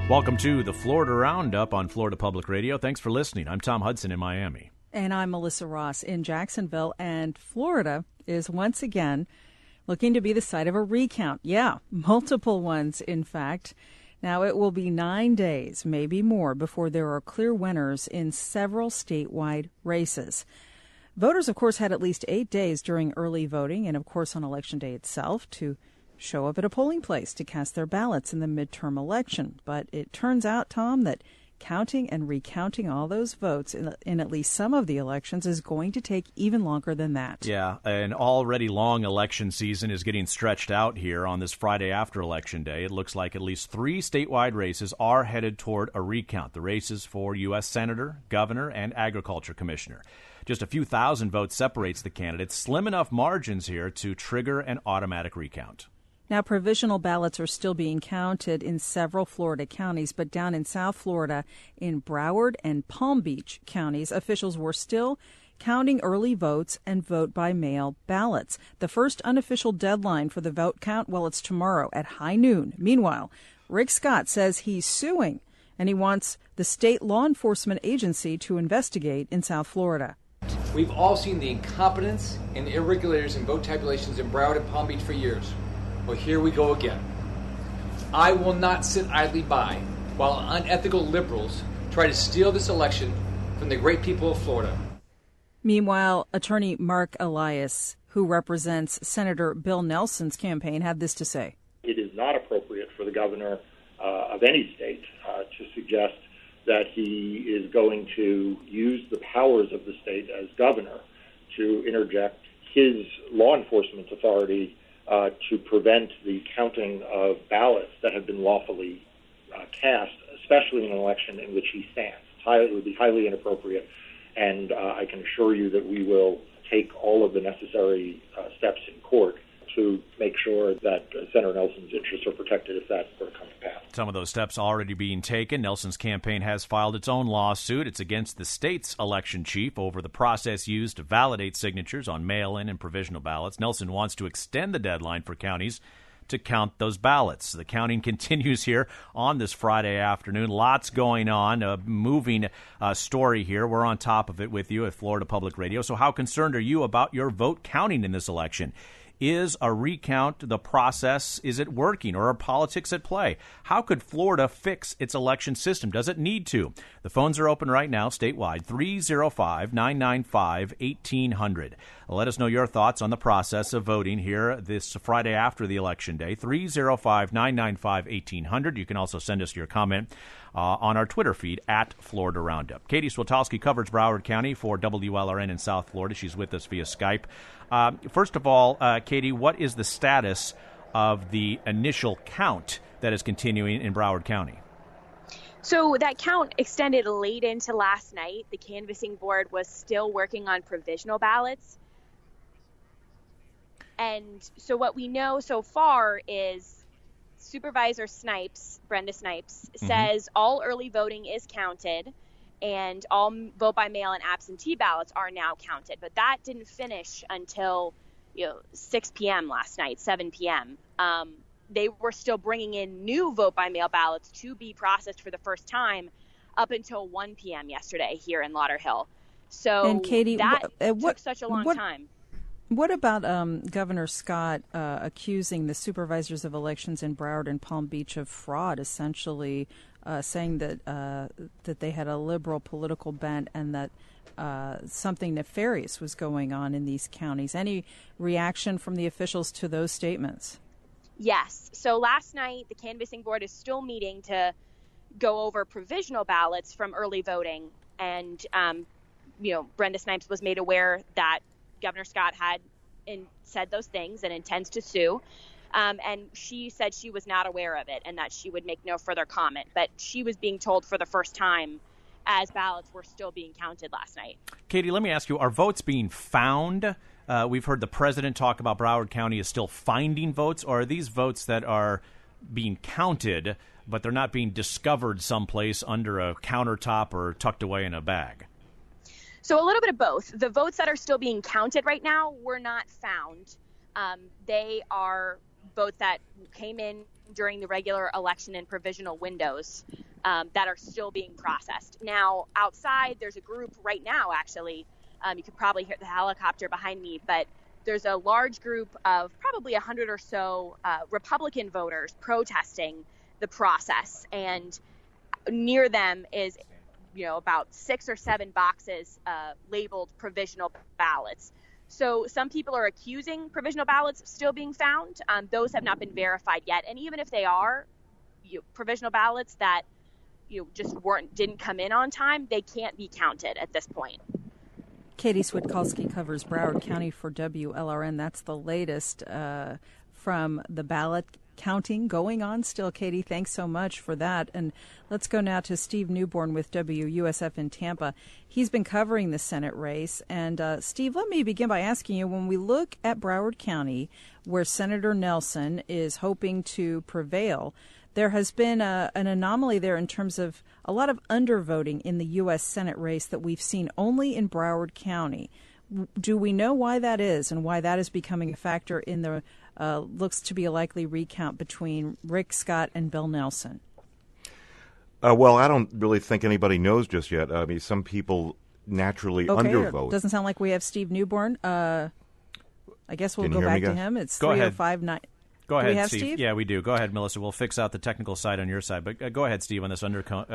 Welcome to the Florida Roundup on Florida Public Radio. Thanks for listening. I'm Tom Hudson in Miami. And I'm Melissa Ross in Jacksonville. And Florida is once again looking to be the site of a recount. Yeah, multiple ones, in fact. Now, it will be 9 days, maybe more, before there are clear winners in several statewide races. Voters, of course, had at least 8 days during early voting and, of course, on Election Day itself to show up at a polling place to cast their ballots in the midterm election. But it turns out, Tom, that counting and recounting all those votes in at least some of the elections is going to take even longer than that. Yeah, an already long election season is getting stretched out here on this Friday after Election Day. It looks like at least 3 statewide races are headed toward a recount. The races for U.S. Senator, Governor, and Agriculture Commissioner. Just a few thousand votes separates the candidates. Slim enough margins here to trigger an automatic recount. Now, provisional ballots are still being counted in several Florida counties, but down in South Florida, in Broward and Palm Beach counties, officials were still counting early votes and vote-by-mail ballots. The first unofficial deadline for the vote count, well, it's tomorrow at high noon. Meanwhile, Rick Scott says he's suing, and he wants the state law enforcement agency to investigate in South Florida. We've all seen the incompetence and the irregularities in vote tabulations in Broward and Palm Beach for years. Well, here we go again. I will not sit idly by while unethical liberals try to steal this election from the great people of Florida. Meanwhile, attorney Mark Elias, who represents Senator Bill Nelson's campaign, had this to say. It is not appropriate for the governor of any state to suggest that he is going to use the powers of the state as governor to interject his law enforcement authority to prevent the counting of ballots that have been lawfully cast, especially in an election in which he stands. It would be highly inappropriate, and I can assure you that we will take all of the necessary steps in court to make sure that Senator Nelson's interests are protected if that were to come to pass. Some of those steps already being taken. Nelson's campaign has filed its own lawsuit. It's against the state's election chief over the process used to validate signatures on mail-in and provisional ballots. Nelson wants to extend the deadline for counties to count those ballots. The counting continues here on this Friday afternoon. Lots going on. A moving story here. We're on top of it with you at Florida Public Radio. So how concerned are you about your vote counting in this election? Is a recount the process? Is it working, or are politics at play? How could Florida fix its election system? Does it need to? The phones are open right now statewide, 305-995-1800. Let us know your thoughts on the process of voting here this Friday after the Election Day, 305-995-1800. You can also send us your comment on our Twitter feed at Florida Roundup. Katie Switowski covers Broward County for WLRN in South Florida. She's with us via Skype. First of all, Katie, what is the status of the initial count that is continuing in Broward County? So that count extended late into last night. The canvassing board was still working on provisional ballots. And so what we know so far is Supervisor Snipes, Brenda Snipes, says all early voting is counted and all vote by mail and absentee ballots are now counted. But that didn't finish until 6 p.m. last night, 7 p.m. They were still bringing in new vote by mail ballots to be processed for the first time up until 1 p.m. yesterday here in Lauderhill. So and Katie, that took such a long time. What about Governor Scott accusing the supervisors of elections in Broward and Palm Beach of fraud, essentially saying that that they had a liberal political bent and that something nefarious was going on in these counties? Any reaction from the officials to those statements? Yes. So last night, the canvassing board is still meeting to go over provisional ballots from early voting. And, Brenda Snipes was made aware that Governor Scott had said those things and intends to sue. And she said she was not aware of it and that she would make no further comment. But she was being told for the first time as ballots were still being counted last night. Katie, let me ask you, are votes being found? We've heard the president talk about Broward County is still finding votes, or are these votes that are being counted, but they're not being discovered someplace under a countertop or tucked away in a bag? So a little bit of both. The votes that are still being counted right now were not found. They are votes that came in during the regular election and provisional windows that are still being processed. Now, outside, there's a group right now, actually. You could probably hear the helicopter behind me, but there's a large group of probably 100 or so Republican voters protesting the process. And near them is, about 6 or 7 boxes labeled provisional ballots. So some people are accusing provisional ballots of still being found. Those have not been verified yet. And even if they are provisional ballots that just didn't come in on time, they can't be counted at this point. Katie Switkalski covers Broward County for WLRN. That's the latest from the ballot counting going on still. Katie, thanks so much for that. And let's go now to Steve Newborn with WUSF in Tampa. He's been covering the Senate race. And Steve, let me begin by asking you, when we look at Broward County, where Senator Nelson is hoping to prevail, there has been an anomaly there in terms of a lot of undervoting in the U.S. Senate race that we've seen only in Broward County. Do we know why that is and why that is becoming a factor in the looks to be a likely recount between Rick Scott and Bill Nelson? Well, I don't really think anybody knows just yet. I mean, some people naturally undervote. Doesn't sound like we have Steve Newborn. I guess we'll go back to him. It's 3:05. Go ahead, Steve. Yeah, we do. Go ahead, Melissa. We'll fix out the technical side on your side. But go ahead, Steve, on this undervote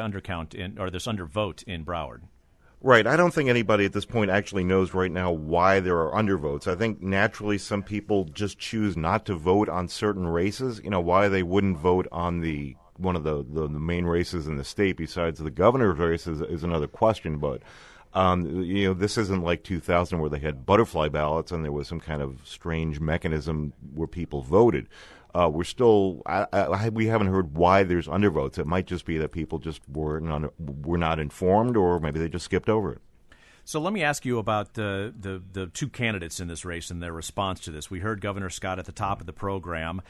in Broward. Right. I don't think anybody at this point actually knows right now why there are undervotes. I think naturally some people just choose not to vote on certain races. Why they wouldn't vote on one of the main races in the state besides the governor's race is another question. But this isn't like 2000 where they had butterfly ballots and there was some kind of strange mechanism where people voted. We're still, we haven't heard why there's undervotes. It might just be that people just were not informed, or maybe they just skipped over it. So let me ask you about the two candidates in this race and their response to this. We heard Governor Scott at the top of the program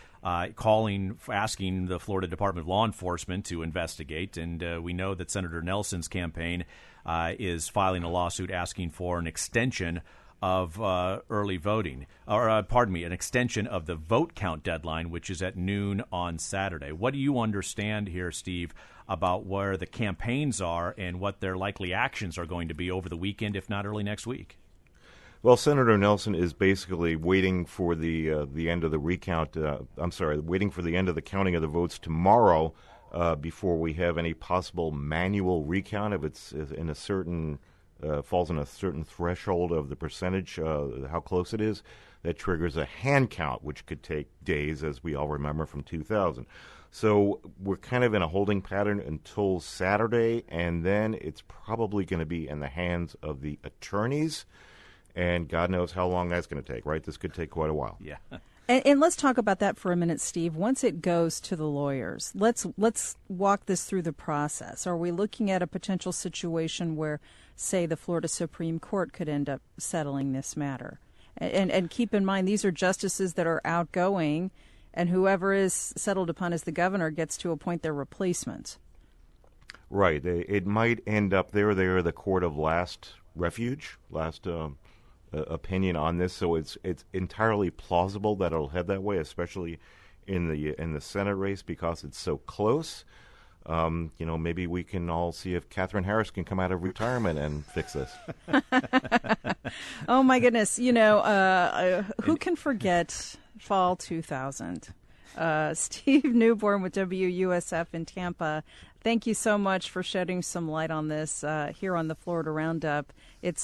asking the Florida Department of Law Enforcement to investigate, and we know that Senator Nelson's campaign is filing a lawsuit asking for an extension of early voting, an extension of the vote count deadline, which is at noon on Saturday. What do you understand here, Steve, about where the campaigns are and what their likely actions are going to be over the weekend, if not early next week? Well, Senator Nelson is basically waiting for the end of the recount. Waiting for the end of the counting of the votes tomorrow before we have any possible manual recount. If it's in a certain falls in a certain threshold of the percentage, how close it is, that triggers a hand count, which could take days, as we all remember from 2000. So we're kind of in a holding pattern until Saturday, and then it's probably going to be in the hands of the attorneys, and God knows how long that's going to take, right? This could take quite a while. Yeah. And let's talk about that for a minute, Steve. Once it goes to the lawyers, let's walk this through the process. Are we looking at a potential situation where, say, the Florida Supreme Court could end up settling this matter? And keep in mind, these are justices that are outgoing, and whoever is settled upon as the governor gets to appoint their replacements. Right. It might end up they're the court of last refuge, last opinion on this. So it's entirely plausible that it'll head that way, especially in the Senate race because it's so close. Maybe we can all see if Katherine Harris can come out of retirement and fix this. Oh, my goodness. Who can forget fall 2000? Steve Newborn with WUSF in Tampa. Thank you so much for shedding some light on this here on the Florida Roundup. It's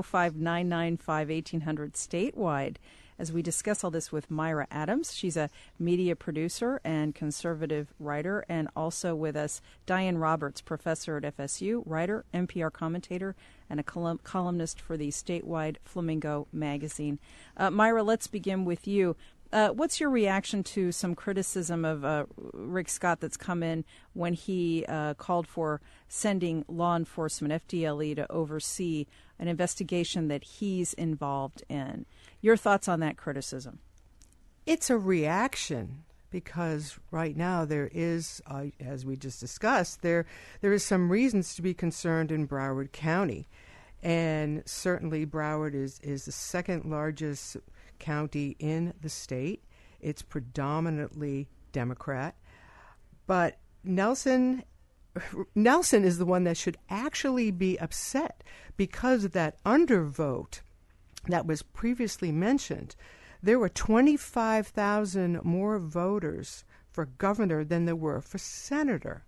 305-995-1800 statewide as we discuss all this with Myra Adams. She's a media producer and conservative writer, and also with us, Diane Roberts, professor at FSU, writer, NPR commentator, and a columnist for the statewide Flamingo magazine. Myra, let's begin with you. What's your reaction to some criticism of Rick Scott that's come in when he called for sending law enforcement, FDLE, to oversee an investigation that he's involved in? Your thoughts on that criticism? It's a reaction because right now there is, as we just discussed, there is some reasons to be concerned in Broward County. And certainly Broward is the second largest county in the state. It's predominantly Democrat. But Nelson is the one that should actually be upset because of that undervote that was previously mentioned. There were 25,000 more voters for governor than there were for senator.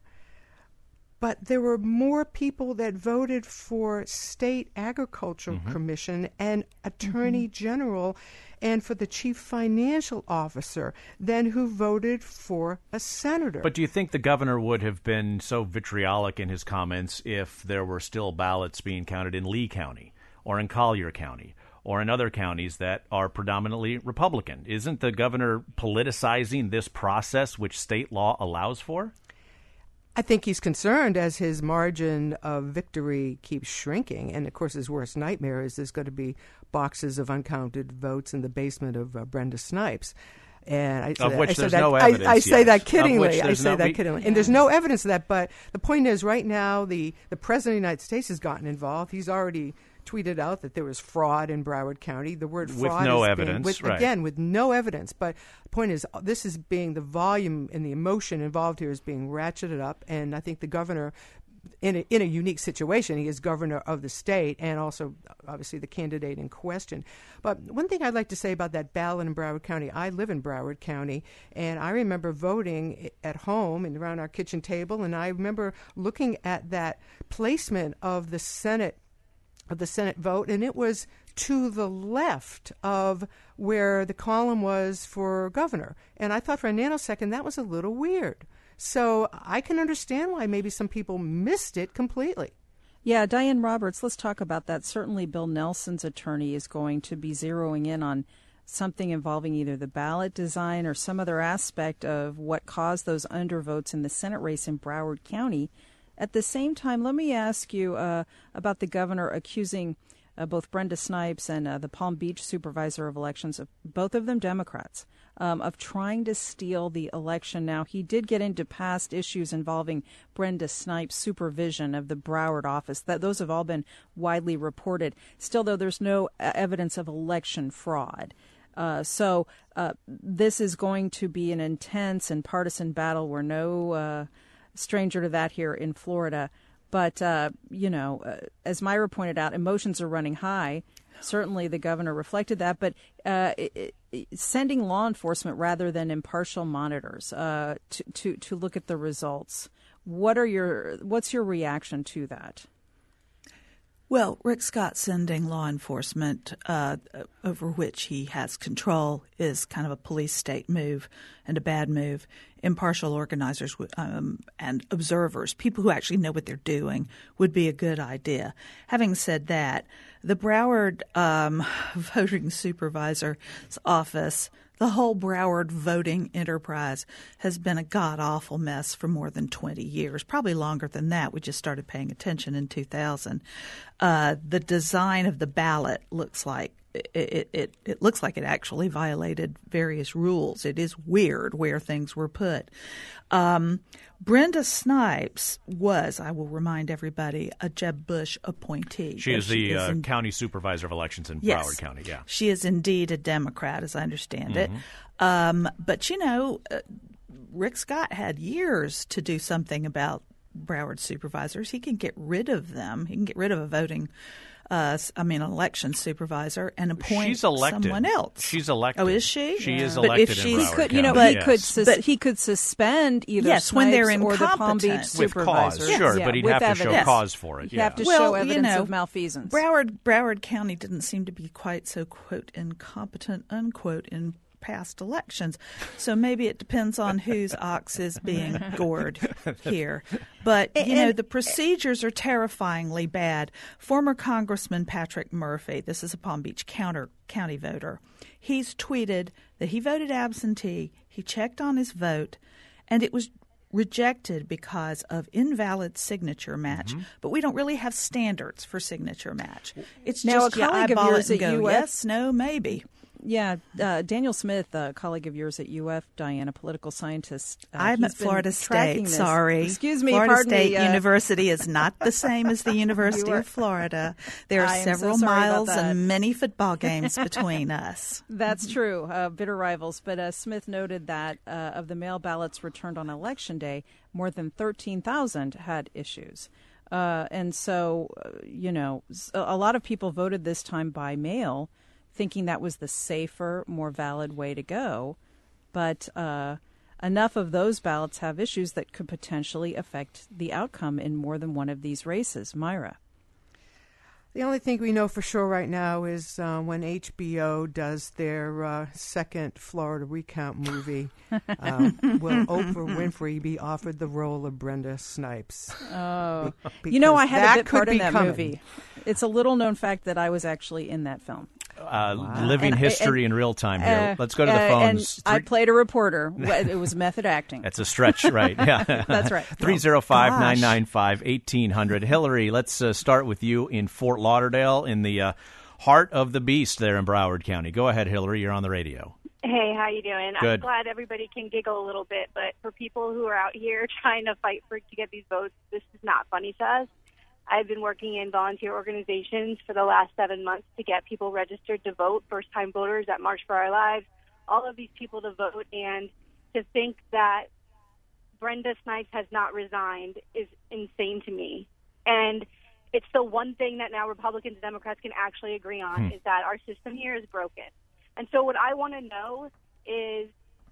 But there were more people that voted for state agricultural commission and attorney general and for the chief financial officer than who voted for a senator. But do you think the governor would have been so vitriolic in his comments if there were still ballots being counted in Lee County or in Collier County or in other counties that are predominantly Republican? Isn't the governor politicizing this process which state law allows for? I think he's concerned as his margin of victory keeps shrinking. And, of course, his worst nightmare is there's going to be boxes of uncounted votes in the basement of Brenda Snipes. And I say that kiddingly. And there's no evidence of that. But the point is, right now, the President of the United States has gotten involved. He's already tweeted out that there was fraud in Broward County. The word fraud with no evidence, right. Again, with no evidence. But the point is, this is being the volume and the emotion involved here is being ratcheted up. And I think the governor, in a unique situation, he is governor of the state and also, obviously, the candidate in question. But one thing I'd like to say about that ballot in Broward County, I live in Broward County, and I remember voting at home and around our kitchen table, and I remember looking at that placement of the Senate vote, and it was to the left of where the column was for governor. And I thought for a nanosecond that was a little weird. So I can understand why maybe some people missed it completely. Yeah, Diane Roberts, let's talk about that. Certainly Bill Nelson's attorney is going to be zeroing in on something involving either the ballot design or some other aspect of what caused those undervotes in the Senate race in Broward County. At the same time, let me ask you about the governor accusing both Brenda Snipes and the Palm Beach supervisor of elections, of both of them Democrats, of trying to steal the election. Now, he did get into past issues involving Brenda Snipes' supervision of the Broward office. Those have all been widely reported. Still, though, there's no evidence of election fraud. So this is going to be an intense and partisan battle. We're no stranger to that here in Florida. But, as Myra pointed out, emotions are running high. Certainly the governor reflected that. But sending law enforcement rather than impartial monitors to look at the results, what's your reaction to that? Well, Rick Scott sending law enforcement over which he has control is kind of a police state move and a bad move. Impartial organizers and observers, people who actually know what they're doing, would be a good idea. Having said that, the Broward voting supervisor's office, the whole Broward voting enterprise has been a god-awful mess for more than 20 years, probably longer than that. We just started paying attention in 2000. The design of the ballot looks like it looks like it actually violated various rules. It is weird where things were put. Brenda Snipes was, I will remind everybody, a Jeb Bush appointee. She is the county supervisor of elections in Broward County, yeah. She is indeed a Democrat, as I understand it. But, Rick Scott had years to do something about Broward supervisors. He can get rid of them. He can get rid of a voting an election supervisor and appoint someone else. She's elected. Oh, is she? She is elected in Broward County. He could suspend either Snipes when they're or the Palm Beach supervisor. With cause, sure, but he'd have to show cause for it. He'd have to show evidence of malfeasance. Broward County didn't seem to be quite so, quote, incompetent, unquote, in past elections. So maybe it depends on whose ox is being gored here. But, the procedures are terrifyingly bad. Former Congressman Patrick Murphy, this is a Palm Beach County voter, he's tweeted that he voted absentee, he checked on his vote, and it was rejected because of invalid signature match. But we don't really have standards for signature match. It's now just you eyeball it and go, yes, no, maybe. Yeah, Daniel Smith, a colleague of yours at UF, Diana, political scientist. I'm at Florida State. Sorry. Excuse me. Florida pardon State me, University is not the same as the University of Florida. There are several miles and many football games between us. That's true. Bitter rivals. But Smith noted that of the mail ballots returned on Election Day, more than 13,000 had issues. And so, a lot of people voted this time by mail, thinking that was the safer, more valid way to go. But enough of those ballots have issues that could potentially affect the outcome in more than one of these races. Myra. The only thing we know for sure right now is when HBO does their second Florida recount movie, will Oprah Winfrey be offered the role of Brenda Snipes? Oh, I had a bit part in that movie. It's a little-known fact that I was actually in that film. Wow. Living history in real time here. Let's go to the phones. And I played a reporter. It was method acting. That's a stretch, right? Yeah, that's right. 305-995-1800. Hillary, let's start with you in Fort Lauderdale, in the heart of the beast there in Broward County. Go ahead, Hillary. You're on the radio. Hey, how you doing? Good. I'm glad everybody can giggle a little bit, but for people who are out here trying to fight to get these votes, this is not funny to us. I've been working in volunteer organizations for the last 7 months to get people registered to vote, first-time voters at March for Our Lives, all of these people to vote, and to think that Brenda Snipes has not resigned is insane to me. And it's the one thing that now Republicans and Democrats can actually agree on is that our system here is broken. And so what I want to know is,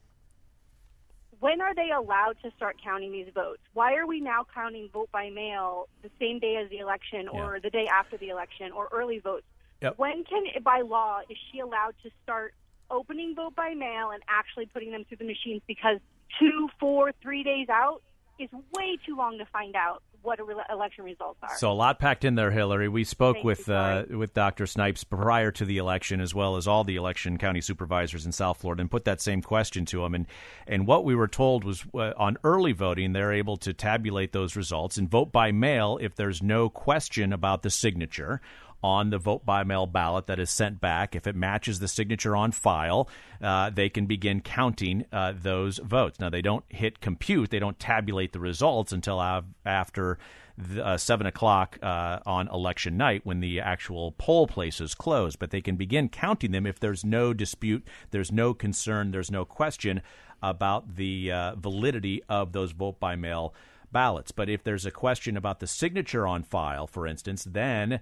when are they allowed to start counting these votes? Why are we now counting vote by mail the same day as the election or the day after the election or early votes? Yep. When can, by law, is she allowed to start opening vote by mail and actually putting them through the machines? Because 2, 4, 3 days out is way too long to find out what election results are. So a lot packed in there, Hillary. We spoke with Dr. Snipes prior to the election, as well as all the election county supervisors in South Florida, and put that same question to him. And what we were told was on early voting, they're able to tabulate those results and vote by mail if there's no question about the signature on the vote-by-mail ballot that is sent back. If it matches the signature on file, they can begin counting those votes. Now, they don't hit compute. They don't tabulate the results until after 7 o'clock on election night when the actual poll places close. But they can begin counting them if there's no dispute, there's no concern, there's no question about the validity of those vote-by-mail ballots. But if there's a question about the signature on file, for instance, then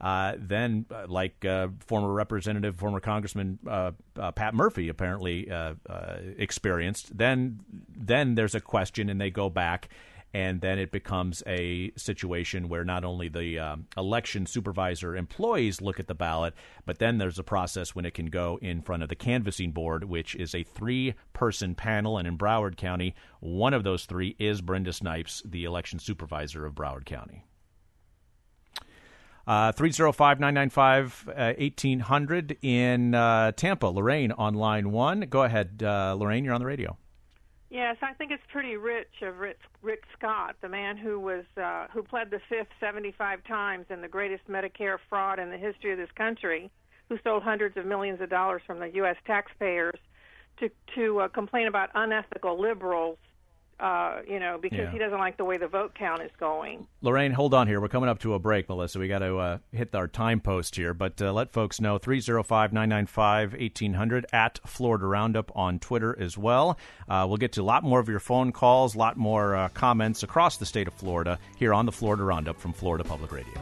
like former Congressman Pat Murphy apparently experienced, then there's a question and they go back, and then it becomes a situation where not only the election supervisor employees look at the ballot, but then there's a process when it can go in front of the canvassing board, which is a 3-person panel. And in Broward County, one of those 3 is Brenda Snipes, the election supervisor of Broward County. 305-995-1800 in Tampa. Lorraine on line 1. Go ahead, Lorraine. You're on the radio. Yes, I think it's pretty rich of Rick Scott, the man who pled the Fifth 75 times in the greatest Medicare fraud in the history of this country, who stole hundreds of millions of dollars from the U.S. taxpayers, to complain about unethical liberals. Because he doesn't like the way the vote count is going. Lorraine, hold on here. We're coming up to a break, Melissa. We got to hit our time post here. But let folks know, 305-995-1800 at Florida Roundup on Twitter as well. We'll get to a lot more of your phone calls, a lot more comments across the state of Florida here on the Florida Roundup from Florida Public Radio.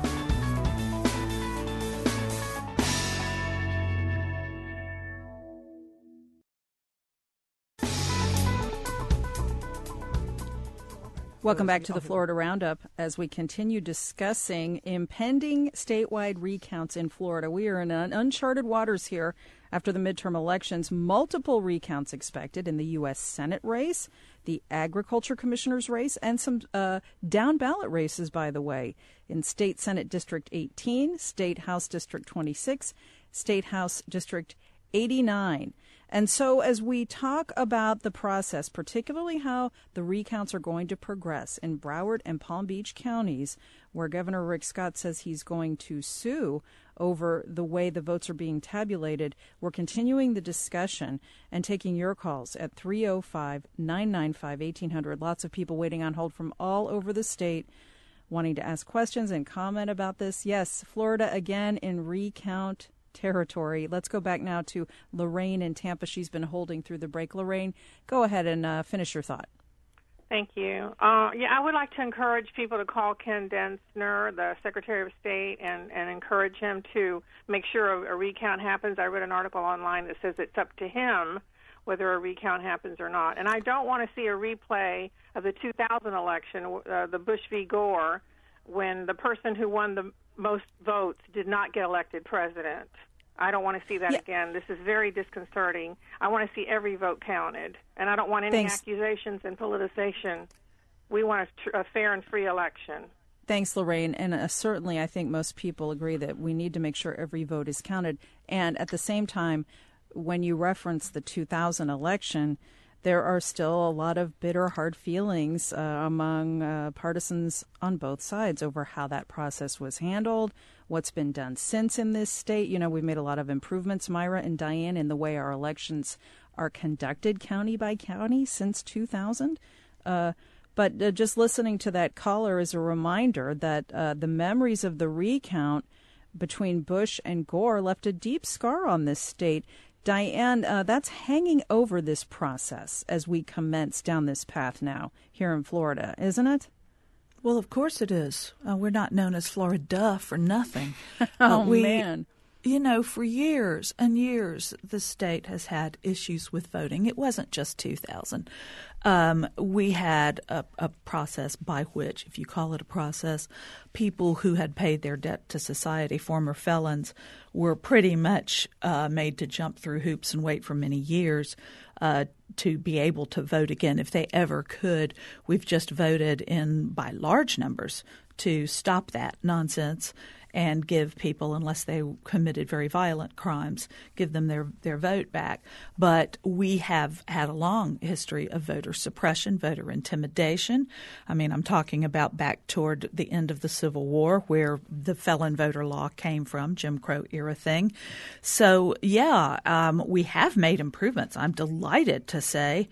Welcome back to the Florida Roundup as we continue discussing impending statewide recounts in Florida. We are in uncharted waters here after the midterm elections. Multiple recounts expected in the U.S. Senate race, the Agriculture Commissioner's race, and some down-ballot races, by the way, in State Senate District 18, State House District 26, State House District 89. And so as we talk about the process, particularly how the recounts are going to progress in Broward and Palm Beach counties, where Governor Rick Scott says he's going to sue over the way the votes are being tabulated, we're continuing the discussion and taking your calls at 305-995-1800. Lots of people waiting on hold from all over the state wanting to ask questions and comment about this. Yes, Florida again in recount territory. Let's go back now to Lorraine in Tampa. She's been holding through the break. Lorraine, go ahead and finish your thought. Thank you. I would like to encourage people to call Ken Densner, the Secretary of State, and encourage him to make sure a recount happens. I read an article online that says it's up to him whether a recount happens or not. And I don't want to see a replay of the 2000 election, the Bush v. Gore, when the person who won the most votes did not get elected president. I don't want to see that again. This is very disconcerting. I want to see every vote counted, and I don't want any accusations and politicization. We want a fair and free election. Thanks, Lorraine. And certainly I think most people agree that we need to make sure every vote is counted. And at the same time, when you reference the 2000 election, there are still a lot of bitter, hard feelings among partisans on both sides over how that process was handled, what's been done since in this state. You know, we've made a lot of improvements, Myra and Diane, in the way our elections are conducted county by county since 2000. But just listening to that caller is a reminder that the memories of the recount between Bush and Gore left a deep scar on this state. Diane, that's hanging over this process as we commence down this path now here in Florida, isn't it? Well, of course it is. We're not known as Florida for nothing. Man. You know, for years and years, the state has had issues with voting. It wasn't just 2000. We had a process by which, if you call it a process, people who had paid their debt to society, former felons, were pretty much made to jump through hoops and wait for many years to be able to vote again if they ever could. We've just voted in by large numbers to stop that nonsense and give people, unless they committed very violent crimes, give them their vote back. But we have had a long history of voter suppression, voter intimidation. I mean, I'm talking about back toward the end of the Civil War, where the felon voter law came from, Jim Crow era thing. So, we have made improvements. I'm delighted to say,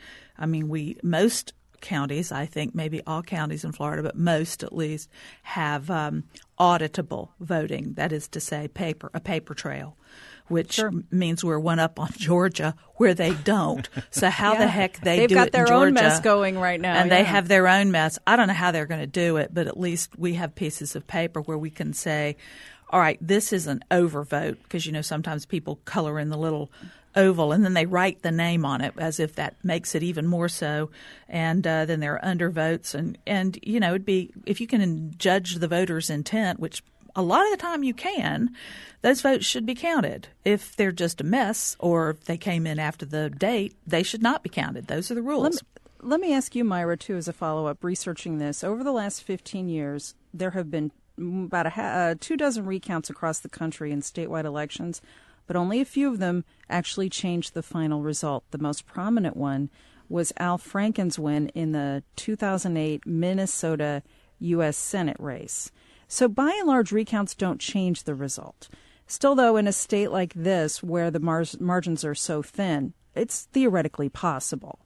most counties, I think maybe all counties in Florida, but most at least, have auditable voting. That is to say, a paper trail, which means we're one up on Georgia where they don't. So how the heck they've do got it their in Georgia, own mess going right now. and they have their own mess. I don't know how they're going to do it, but at least we have pieces of paper where we can say, all right, this is an overvote, because, sometimes people color in the little oval and then they write the name on it as if that makes it even more so. And then there are undervotes. And it'd be, if you can judge the voter's intent, which a lot of the time you can, those votes should be counted. If they're just a mess or if they came in after the date, they should not be counted. Those are the rules. Let me ask you, Myra, too, as a follow-up, researching this. Over the last 15 years, there have been about 24 recounts across the country in statewide elections, but only a few of them actually changed the final result. The most prominent one was Al Franken's win in the 2008 Minnesota U.S. Senate race. So by and large, recounts don't change the result. Still, though, in a state like this where the margins are so thin, it's theoretically possible.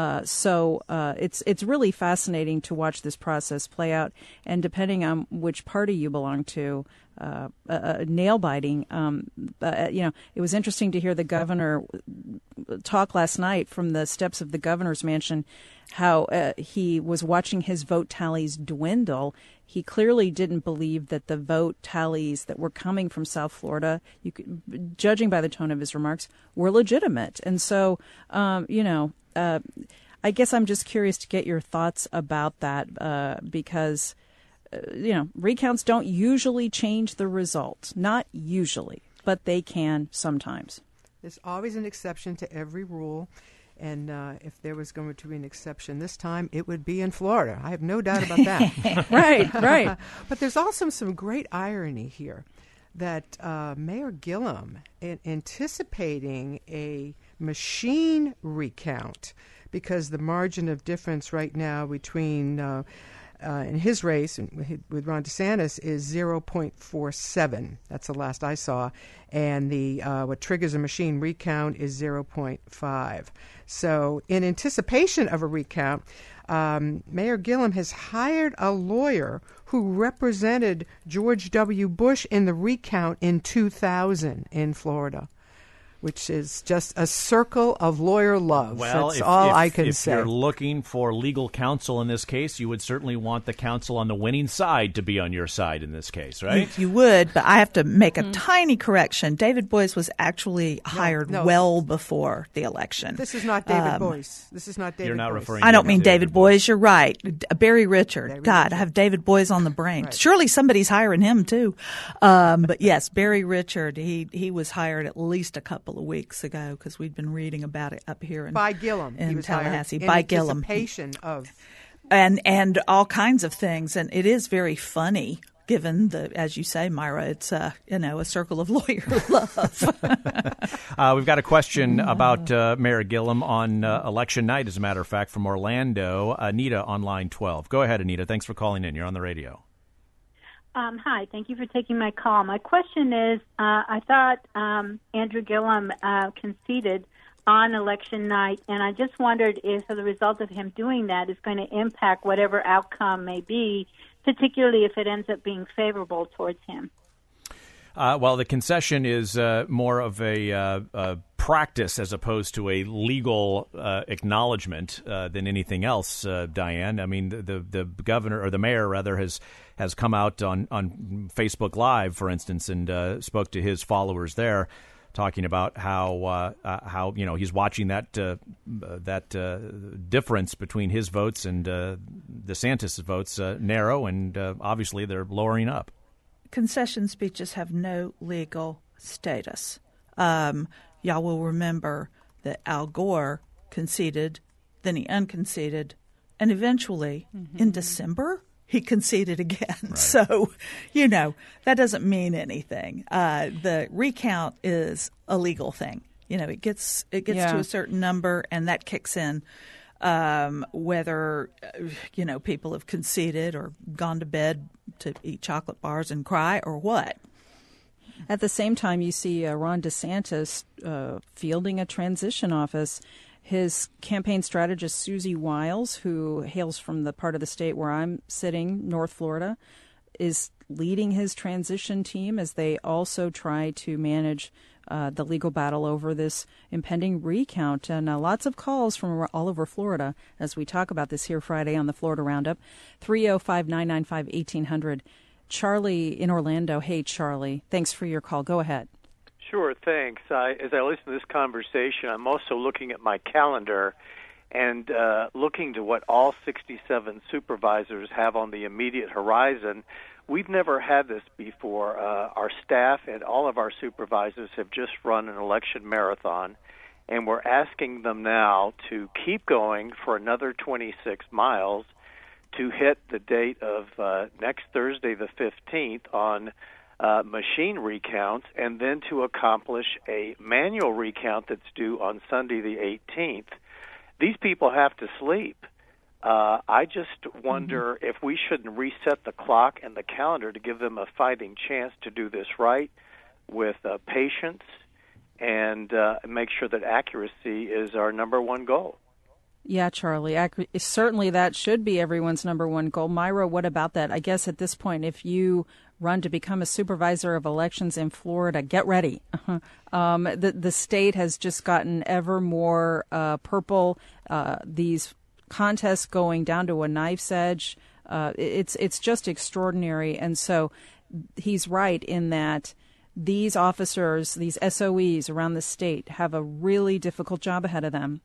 So it's really fascinating to watch this process play out. And depending on which party you belong to, nail biting. It was interesting to hear the governor talk last night from the steps of the governor's mansion, how he was watching his vote tallies dwindle. He clearly didn't believe that the vote tallies that were coming from South Florida, judging by the tone of his remarks, were legitimate. And so, I guess I'm just curious to get your thoughts about that because, recounts don't usually change the result. Not usually, but they can sometimes. There's always an exception to every rule. And if there was going to be an exception this time, it would be in Florida. I have no doubt about that. Right. But there's also some great irony here that Mayor Gillum, anticipating a machine recount, because the margin of difference right now between in his race with Ron DeSantis is 0.47. That's the last I saw. And the what triggers a machine recount is 0.5. So in anticipation of a recount, Mayor Gillum has hired a lawyer who represented George W. Bush in the recount in 2000 in Florida, which is just a circle of lawyer love. Well, that's all I can say. If you're looking for legal counsel in this case, you would certainly want the counsel on the winning side to be on your side in this case, right? You would, but I have to make a tiny correction. David Boies was actually hired well before the election. This is not David Boies. This is not David You're not Boies. referring I don't mean David David Boies. You're right. Barry Richard. God, I have David Boies on the brain. Right. Surely somebody's hiring him too. But yes, Barry Richard. He was hired at least a couple of weeks ago because we'd been reading about it up here by Gillum. in He was Tallahassee. hired By in Gillum. anticipation of And all kinds of things. And it is very funny. Given the, as you say, Myra, it's a circle of lawyer love. We've got a question about Mayor Gillum on election night, as a matter of fact, from Orlando. Anita on line 12. Go ahead, Anita. Thanks for calling in. You're on the radio. Hi. Thank you for taking my call. My question is, I thought Andrew Gillum conceded on election night, and I just wondered if the result of him doing that is going to impact whatever outcome may be, particularly if it ends up being favorable towards him. Well, the concession is more of a practice as opposed to a legal acknowledgement than anything else, Diane. I mean, the governor, or the mayor, rather, has come out on Facebook Live, for instance, and spoke to his followers there, talking about how he's watching that difference between his votes and DeSantis' votes narrow, and obviously they're lowering up. Concession speeches have no legal status. Y'all will remember that Al Gore conceded, then he unconceded, and eventually in December he conceded again. Right. So, that doesn't mean anything. The recount is a legal thing. It gets to a certain number, and that kicks in. Whether people have conceded or gone to bed to eat chocolate bars and cry or what. At the same time, you see Ron DeSantis fielding a transition office. His campaign strategist, Susie Wiles, who hails from the part of the state where I'm sitting, North Florida, is leading his transition team as they also try to manage the legal battle over this impending recount. And lots of calls from all over Florida as we talk about this here Friday on the Florida Roundup. 305-995-1800. Charlie in Orlando. Hey, Charlie. Thanks for your call. Go ahead. Sure, thanks. As I listen to this conversation, I'm also looking at my calendar and looking to what all 67 supervisors have on the immediate horizon. We've never had this before. Our staff and all of our supervisors have just run an election marathon, and we're asking them now to keep going for another 26 miles to hit the date of next Thursday, the 15th, on machine recounts, and then to accomplish a manual recount that's due on Sunday, the 18th. These people have to sleep. I just wonder if we shouldn't reset the clock and the calendar to give them a fighting chance to do this right with patience and make sure that accuracy is our number one goal. Yeah, Charlie, certainly that should be everyone's number one goal. Myra, what about that? I guess at this point, if you run to become a supervisor of elections in Florida, get ready. The state has just gotten ever more purple. These contests going down to a knife's edge. It's just extraordinary. And so he's right in that these officers, these SOEs around the state, have a really difficult job ahead of them.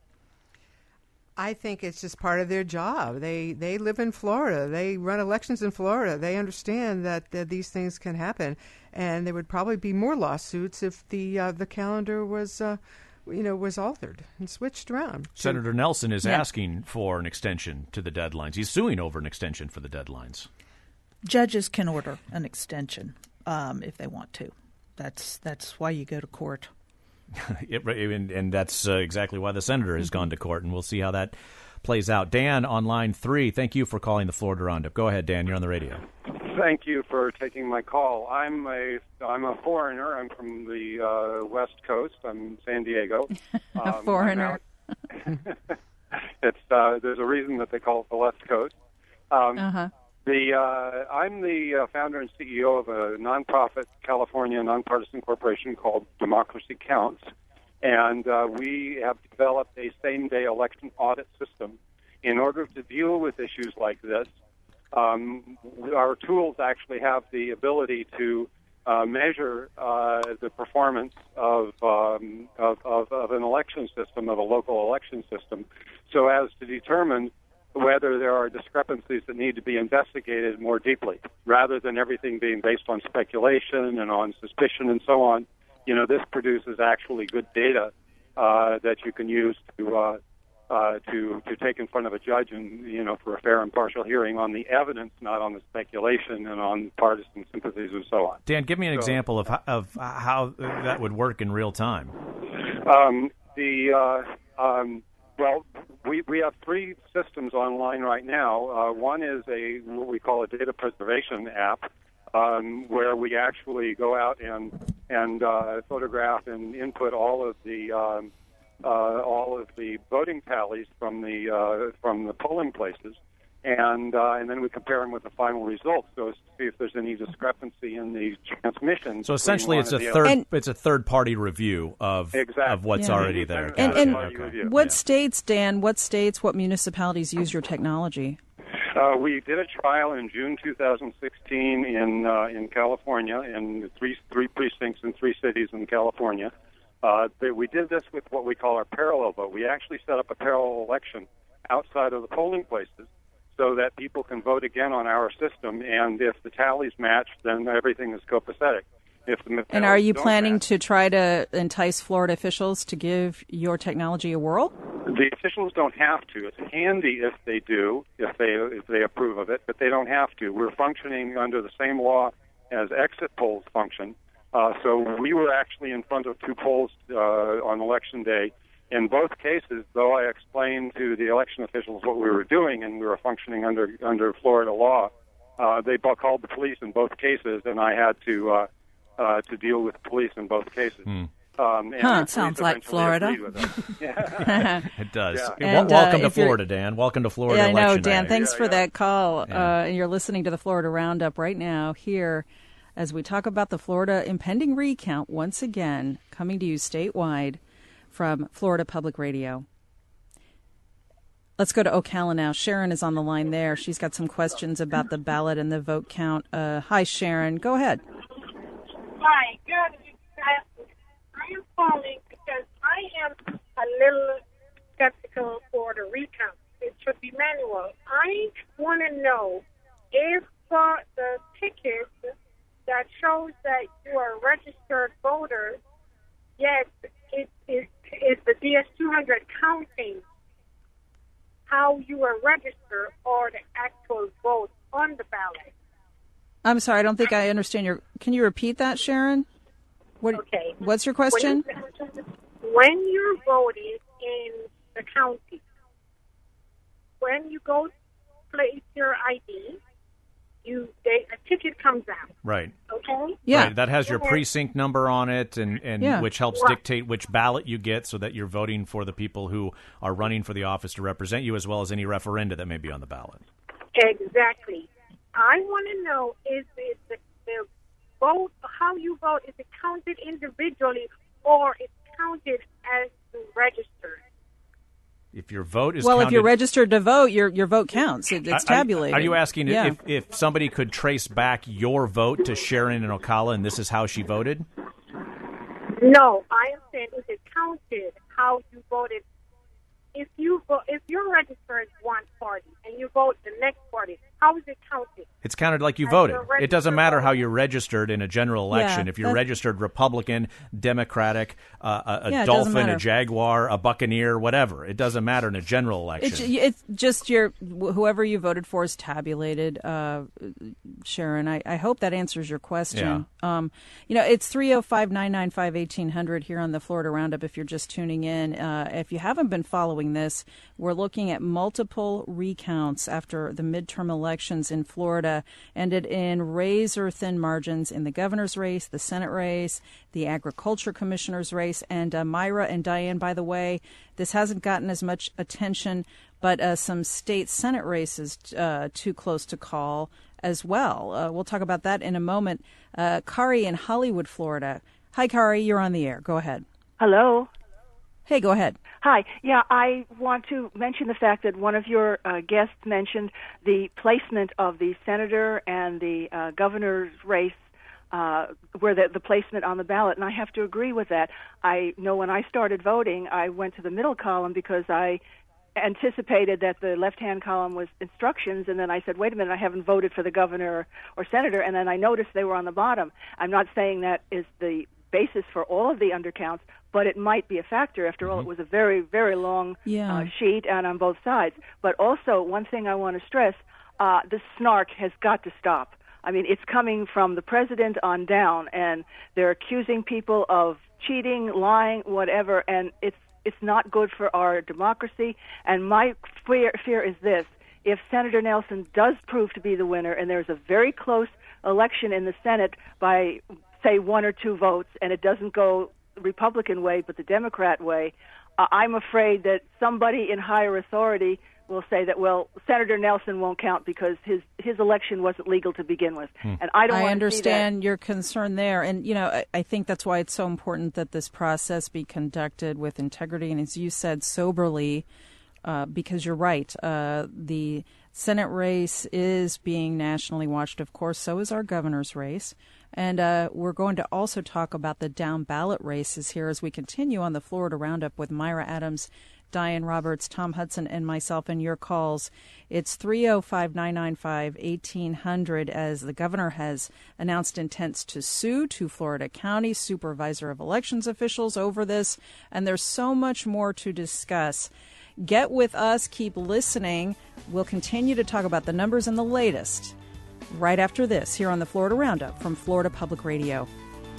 I think it's just part of their job. They live in Florida. They run elections in Florida. They understand that these things can happen, and there would probably be more lawsuits if the calendar was was altered and switched around. Senator Nelson is asking for an extension to the deadlines. He's suing over an extension for the deadlines. Judges can order an extension if they want to. That's why you go to court. And that's exactly why the senator has gone to court, and we'll see how that plays out. Dan on line 3, thank you for calling the Florida Roundup. Go ahead, Dan. You're on the radio. Thank you for taking my call. I'm a foreigner. I'm from the West Coast. I'm San Diego. A foreigner. There's a reason that they call it the West Coast. I'm the founder and CEO of a nonprofit California nonpartisan corporation called Democracy Counts, and we have developed a same-day election audit system in order to deal with issues like this. Our tools actually have the ability to measure the performance of an election system, of a local election system, so as to determine whether there are discrepancies that need to be investigated more deeply, rather than everything being based on speculation and on suspicion and so on. This produces actually good data that you can use to take in front of a judge and, for a fair and impartial hearing on the evidence, not on the speculation and on partisan sympathies and so on. Dan, give me an example of how that would work in real time. Well, we have 3 systems online right now. One is what we call a data preservation app, where we actually go out and photograph and input all of the voting tallies from the polling places, and then we compare them with the final results, so as to see if there's any discrepancy in the transmission. So essentially, it's a third-party review of what's already there. And what states, Dan? What states? What municipalities use your technology? We did a trial in June 2016 in California, in three precincts in 3 cities in California. We did this with what we call our parallel vote. We actually set up a parallel election outside of the polling places so that people can vote again on our system, and if the tallies match, then everything is copacetic. And are you planning to try to entice Florida officials to give your technology a whirl? The officials don't have to. It's handy if they do, if they approve of it, but they don't have to. We're functioning under the same law as exit polls function. So we were actually in front of 2 polls on Election Day. In both cases, though I explained to the election officials what we were doing and we were functioning under Florida law, they called the police in both cases, and I had to deal with police in both cases. It sounds like Florida. It does. Yeah. Welcome to Florida, Dan. Welcome to Florida. Yeah, I know, Election Dan. Day. Thanks for that call. And you're listening to the Florida Roundup right now here as we talk about the Florida impending recount once again, coming to you statewide from Florida Public Radio. Let's go to Ocala now. Sharon is on the line there. She's got some questions about the ballot and the vote count. Hi, Sharon. Go ahead. Hi, good. I am calling because I am a little skeptical for the recount. It should be manual. I want to know if the ticket that shows that you are a registered voter, yet it is the DS-200 counting how you are registered or the actual vote on the ballot. I'm sorry, I don't think I understand Can you repeat that, Sharon? Okay. What's your question? When you're voting in the county, when you go place your ID, a ticket comes out. Right. Okay? Yeah. Right. That has your precinct number on it, and which helps dictate which ballot you get so that you're voting for the people who are running for the office to represent you, as well as any referenda that may be on the ballot. Exactly. I want to know, is it the vote, how you vote, is it counted individually or it's counted as registered? If your vote is if you're registered to vote, your vote counts. It's tabulated. Are you asking if somebody could trace back your vote to Sharon in Ocala, and this is how she voted? No, I am saying, is it counted how you voted? If you're registered one party and you vote the next party, how is it counted? It's counted like you voted. It doesn't matter how you're registered in a general election. If you're registered Republican, Democratic, a Dolphin, a Jaguar, a Buccaneer, whatever. It doesn't matter in a general election. It's just whoever you voted for is tabulated, Sharon. I hope that answers your question. Yeah. It's 305-995-1800 here on the Florida Roundup if you're just tuning in. If you haven't been following this, we're looking at multiple recounts after the midterm elections in Florida ended in razor-thin margins in the governor's race, the Senate race, the agriculture commissioner's race, and Myra and Diane, by the way, this hasn't gotten as much attention, but some state Senate races too close to call as well. We'll talk about that in a moment. Kari in Hollywood, Florida. Hi, Kari, you're on the air. Go ahead. Hello. Hey, go ahead. Hi. Yeah, I want to mention the fact that one of your guests mentioned the placement of the senator and the governor's race, where the placement on the ballot, and I have to agree with that. I know when I started voting, I went to the middle column because I anticipated that the left-hand column was instructions, and then I said, wait a minute, I haven't voted for the governor or senator, and then I noticed they were on the bottom. I'm not saying that is the basis for all of the undercounts, but it might be a factor. After all, it was a very, very long sheet and on both sides. But also, one thing I want to stress, the snark has got to stop. I mean, it's coming from the president on down, and they're accusing people of cheating, lying, whatever, and it's not good for our democracy. And my fear is this. If Senator Nelson does prove to be the winner, and there's a very close election in the Senate by, say, 1 or 2 votes, and it doesn't go the Republican way but the Democrat way, I'm afraid that somebody in higher authority will say that, well, Senator Nelson won't count because his election wasn't legal to begin with. And I don't want to see that. I understand your concern there. And, I think that's why it's so important that this process be conducted with integrity and, as you said, soberly, because you're right. The Senate race is being nationally watched, of course. So is our governor's race. And we're going to also talk about the down-ballot races here as we continue on the Florida Roundup with Myra Adams, Diane Roberts, Tom Hudson, and myself, and your calls. It's 305-995-1800 as the governor has announced intents to sue to Florida County Supervisor of Elections officials over this, and there's so much more to discuss. Get with us. Keep listening. We'll continue to talk about the numbers and the latest right after this here on the Florida Roundup from Florida Public Radio.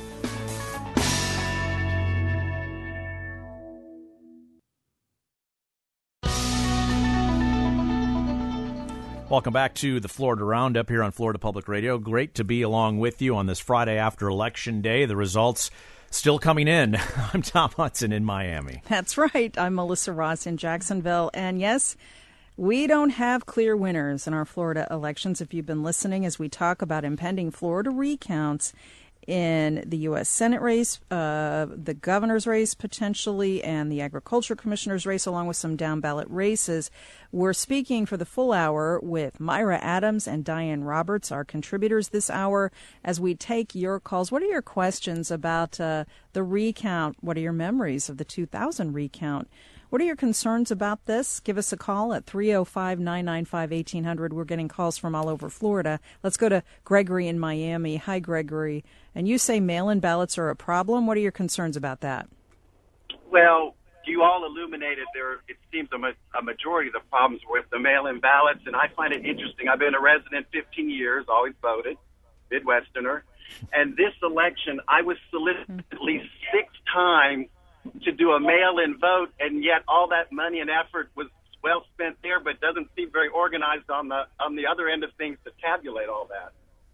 Welcome back to the Florida Roundup here on Florida Public Radio. Great to be along with you on this Friday after Election Day. The results still coming in. I'm Tom Hudson in Miami. That's right. I'm Melissa Ross in Jacksonville. And yes, we don't have clear winners in our Florida elections. If you've been listening as we talk about impending Florida recounts in the U.S. Senate race, the governor's race potentially, and the agriculture commissioner's race, along with some down-ballot races. We're speaking for the full hour with Myra Adams and Diane Roberts, our contributors this hour, as we take your calls. What are your questions about the recount? What are your memories of the 2000 recount? What are your concerns about this? Give us a call at 305-995-1800. We're getting calls from all over Florida. Let's go to Gregory in Miami. Hi, Gregory. And you say mail-in ballots are a problem. What are your concerns about that? Well, you all illuminated there, it seems, a majority of the problems with the mail-in ballots, and I find it interesting. I've been a resident 15 years, always voted, Midwesterner. And this election, I was solicited at least 6 times to do a mail-in vote, and yet all that money and effort was well spent there, but doesn't seem very organized on the other end of things to tabulate all that.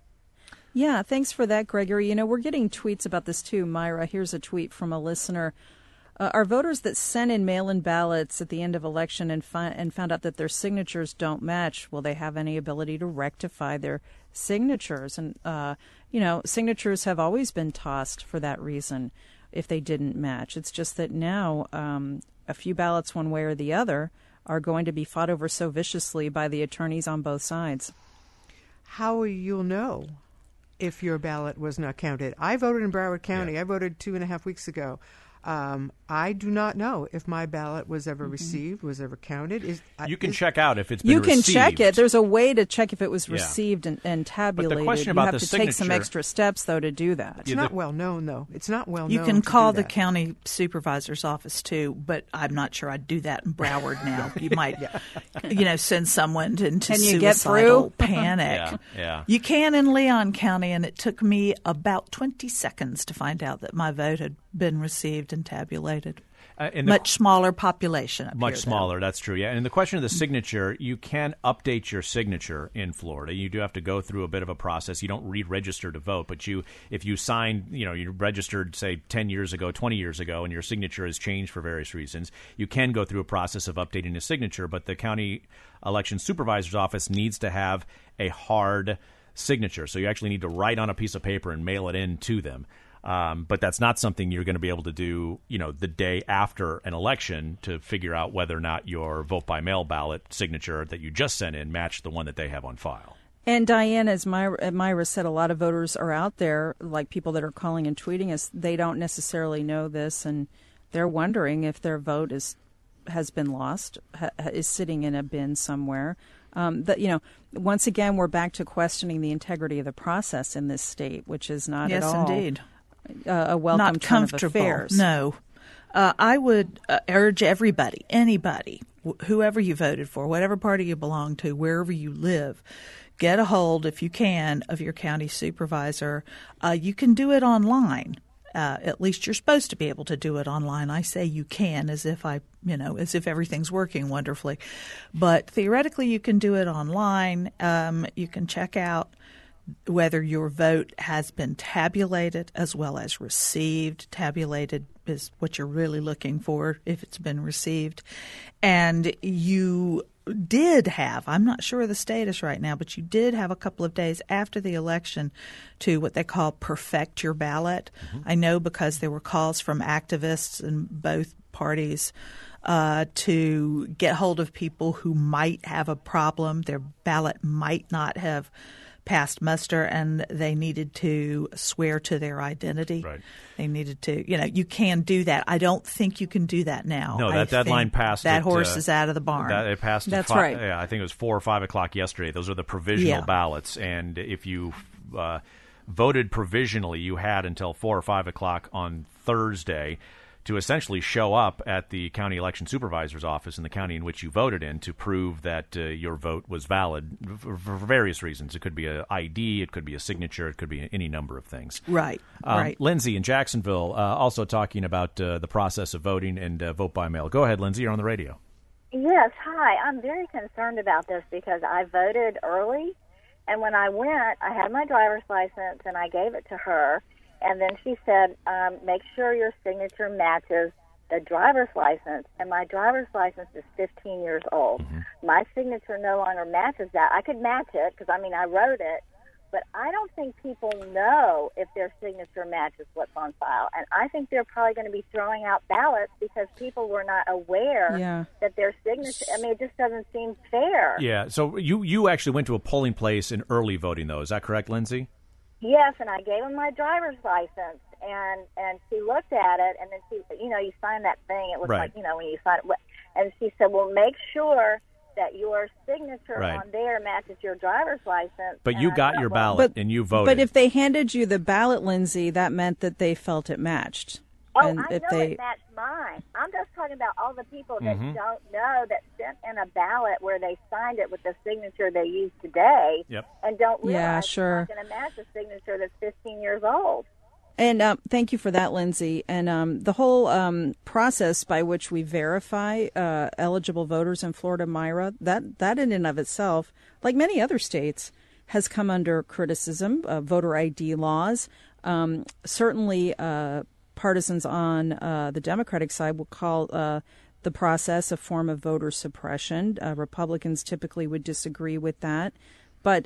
Yeah, thanks for that, Gregory. We're getting tweets about this too. Myra, here's a tweet from a listener. Are voters that sent in mail-in ballots at the end of election and found out that their signatures don't match, will they have any ability to rectify their signatures? And, signatures have always been tossed for that reason if they didn't match. It's just that now a few ballots one way or the other are going to be fought over so viciously by the attorneys on both sides. How will you know if your ballot was not counted? I voted in Broward County. Yeah. I voted 2.5 weeks ago. I do not know if my ballot was ever received, was ever counted. You can check out if it's been received. You can check it. There's a way to check if it was Yeah. received and tabulated. But the question about you have the to signature, take some extra steps, though, to do that. It's not well known, though. It's not well known. You can call to do the that. county supervisor's office, too, but I'm not sure I'd do that in Broward now. You might, send someone into Can you suicidal get through? panic. Yeah. You can in Leon County, and it took me about 20 seconds to find out that my vote had been received and tabulated. Much smaller population up Much here, smaller, that's true, yeah. And the question of the signature, you can update your signature in Florida. You do have to go through a bit of a process. You don't re-register to vote, but if you signed, you registered, say, 10 years ago, 20 years ago, and your signature has changed for various reasons, you can go through a process of updating a signature, but the county election supervisor's office needs to have a hard signature. So you actually need to write on a piece of paper and mail it in to them. But that's not something you're going to be able to do, the day after an election to figure out whether or not your vote-by-mail ballot signature that you just sent in matched the one that they have on file. And Diane, as Myra said, a lot of voters are out there, like people that are calling and tweeting us, they don't necessarily know this, and they're wondering if their vote has been lost, is sitting in a bin somewhere. Once again, we're back to questioning the integrity of the process in this state, which is not at all. Yes, indeed. A welcome not turn comfortable. of affairs. No. I would urge everybody, anybody, whoever you voted for, whatever party you belong to, wherever you live, get a hold, if you can, of your county supervisor. You can do it online. At least you're supposed to be able to do it online. I say you can as if everything's working wonderfully. But theoretically, you can do it online. You can check out whether your vote has been tabulated as well as received. Tabulated is what you're really looking for if it's been received. And you did have, I'm not sure of the status right now, but you did have a couple of days after the election to what they call perfect your ballot. Mm-hmm. I know because there were calls from activists in both parties to get hold of people who might have a problem. Their ballot might not have passed muster, and they needed to swear to their identity. Right. They needed to, you can do that. I don't think you can do that now. No, that deadline passed. That horse is out of the barn. It passed. That's right. Yeah, I think it was 4 or 5 o'clock yesterday. Those are the provisional ballots, and if you voted provisionally, you had until 4 or 5 o'clock on Thursday to essentially show up at the county election supervisor's office in the county in which you voted in to prove that your vote was valid for various reasons. It could be an ID, it could be a signature, it could be any number of things. Right, right. Lindsay in Jacksonville also talking about the process of voting and vote by mail. Go ahead, Lindsay, you're on the radio. Yes, hi. I'm very concerned about this because I voted early, and when I went, I had my driver's license, and I gave it to her. And then she said, make sure your signature matches the driver's license. And my driver's license is 15 years old. Mm-hmm. My signature no longer matches that. I could match it because, I wrote it. But I don't think people know if their signature matches what's on file. And I think they're probably going to be throwing out ballots because people were not aware that their signature, it just doesn't seem fair. Yeah, so you actually went to a polling place in early voting, though. Is that correct, Lindsay? Yes, and I gave him my driver's license, and she looked at it, and then she, you sign that thing. It was like, when you sign it. And she said, well, make sure that your signature on there matches your driver's license. But you got your ballot, and you voted. But if they handed you the ballot, Lindsay, that meant that they felt it matched. Oh, and I know it matched mine. I'm just talking about all the people that don't know that sent in a ballot where they signed it with the signature they use today and don't realize it's not going to match a signature that's 15 years old. And thank you for that, Lindsay. And the whole process by which we verify eligible voters in Florida, Myra, that in and of itself, like many other states, has come under criticism. Voter ID laws, certainly partisans on the Democratic side will call the process a form of voter suppression. Republicans typically would disagree with that. But,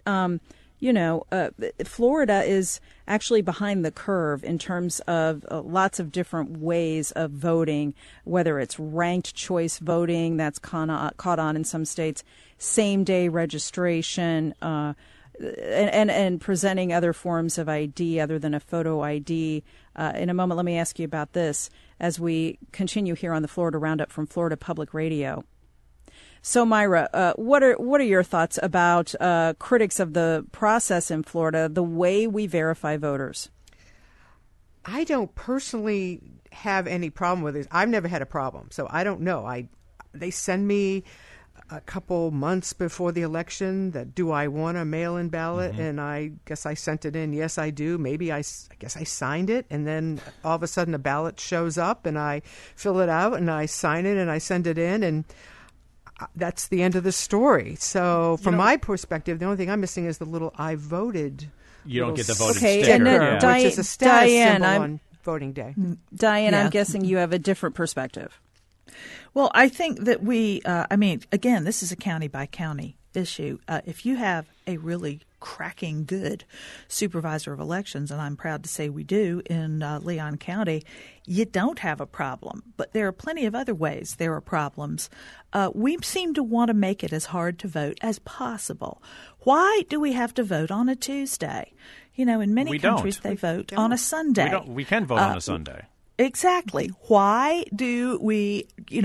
Florida is actually behind the curve in terms of lots of different ways of voting, whether it's ranked choice voting that's caught on in some states, same-day registration, and presenting other forms of ID other than a photo ID. In a moment, let me ask you about this as we continue here on the Florida Roundup from Florida Public Radio. So, Myra, what are your thoughts about critics of the process in Florida, the way we verify voters? I don't personally have any problem with it. I've never had a problem, so I don't know. They send me a couple months before the election that do I want a mail-in ballot, and I guess I sent it in. Yes, I do. Maybe I guess I signed it, and then all of a sudden a ballot shows up, and I fill it out, and I sign it, and I send it in, and that's the end of the story. So from my perspective, the only thing I'm missing is the little I voted. You don't get the voted sticker. And then, which is a status symbol on voting day. Diane, I'm guessing you have a different perspective. Well, I think that again, this is a county-by-county issue. If you have a really cracking good supervisor of elections, and I'm proud to say we do in Leon County, you don't have a problem. But there are plenty of other ways there are problems. We seem to want to make it as hard to vote as possible. Why do we have to vote on a Tuesday? In many countries they vote on a Sunday. We can vote on a Sunday. Exactly. Why do we,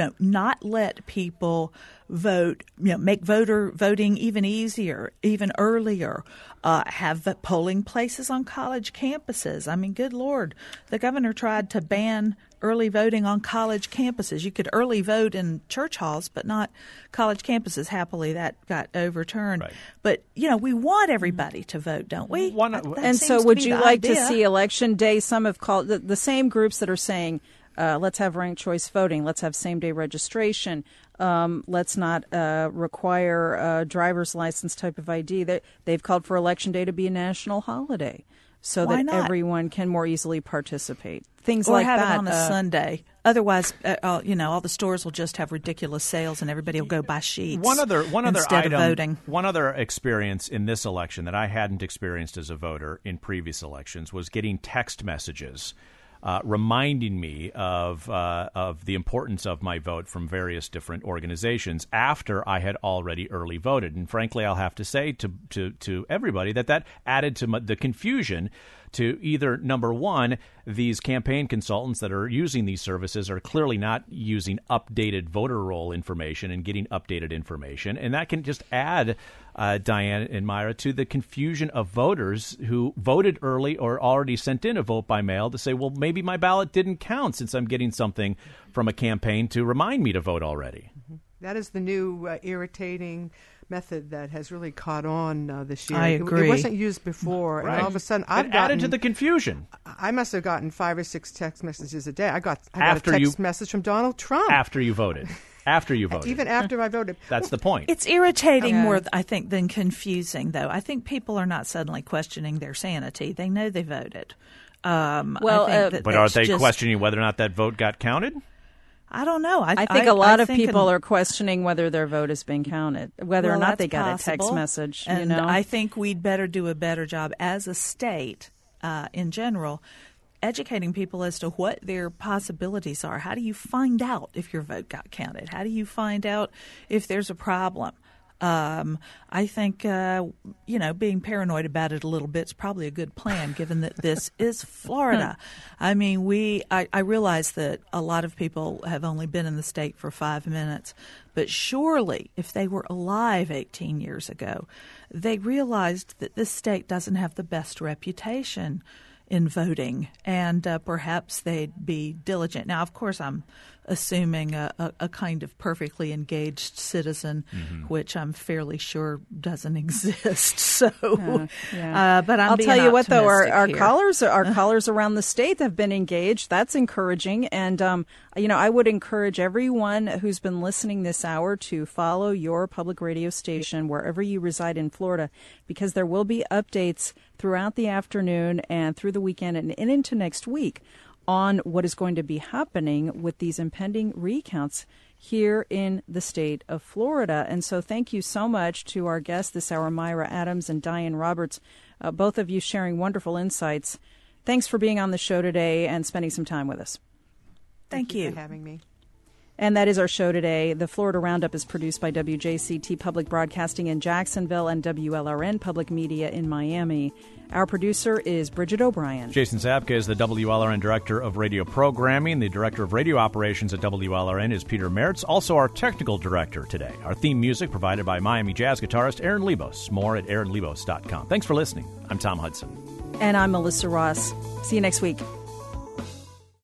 not let people vote, make voting even easier, even earlier, have polling places on college campuses? I mean, good Lord, the governor tried to ban early voting on college campuses. You could early vote in church halls, but not college campuses. Happily, that got overturned. Right. But, we want everybody to vote, don't we? And so would you like to see Election Day? Some have called the same groups that are saying, let's have ranked choice voting, let's have same-day registration, let's not require a driver's license type of ID. They've called for Election Day to be a national holiday so that everyone can more easily participate. Things or like have that. It on a Sunday. Otherwise, all the stores will just have ridiculous sales, and everybody will go buy sheets. One other instead item, of voting. One other experience in this election that I hadn't experienced as a voter in previous elections was getting text messages reminding me of the importance of my vote from various different organizations after I had already early voted. And frankly, I'll have to say to everybody that added to the confusion to either, number one, these campaign consultants that are using these services are clearly not using updated voter roll information and getting updated information. And that can just add, Diane and Myra, to the confusion of voters who voted early or already sent in a vote by mail to say, well, maybe my ballot didn't count since I'm getting something from a campaign to remind me to vote already. Mm-hmm. That is the new irritating method that has really caught on this year. I agree. It wasn't used before, Right. and all of a sudden It added to the confusion. I must have gotten 5 or 6 text messages a day. I got a text message from Donald Trump after you voted. Even after I voted. That's the point. It's irritating more, I think, than confusing, though. I think people are not suddenly questioning their sanity. They know they voted. But are they questioning whether or not that vote got counted? I don't know. I think a lot of people are questioning whether their vote has been counted, whether or not they got a text message. And I think we'd better do a better job as a state in general educating people as to what their possibilities are. How do you find out if your vote got counted? How do you find out if there's a problem? I think, being paranoid about it a little bit is probably a good plan, given that this is Florida. I mean, I realize that a lot of people have only been in the state for 5 minutes, but surely if they were alive 18 years ago, they realized that this state doesn't have the best reputation in voting, and perhaps they'd be diligent. Now, of course, I'm assuming a kind of perfectly engaged citizen, which I'm fairly sure doesn't exist. So, but I'll tell you what, though, our here. callers around the state have been engaged. That's encouraging, and I would encourage everyone who's been listening this hour to follow your public radio station wherever you reside in Florida, because there will be updates throughout the afternoon and through the weekend and into next week on what is going to be happening with these impending recounts here in the state of Florida. And so thank you so much to our guests this hour, Myra Adams and Diane Roberts, both of you sharing wonderful insights. Thanks for being on the show today and spending some time with us. Thank you for having me. And that is our show today. The Florida Roundup is produced by WJCT Public Broadcasting in Jacksonville and WLRN Public Media in Miami. Our producer is Bridget O'Brien. Jason Zapka is the WLRN Director of Radio Programming. The Director of Radio Operations at WLRN is Peter Mertz, also our Technical Director today. Our theme music provided by Miami Jazz guitarist Aaron Lebos. More at aaronlebos.com. Thanks for listening. I'm Tom Hudson. And I'm Melissa Ross. See you next week.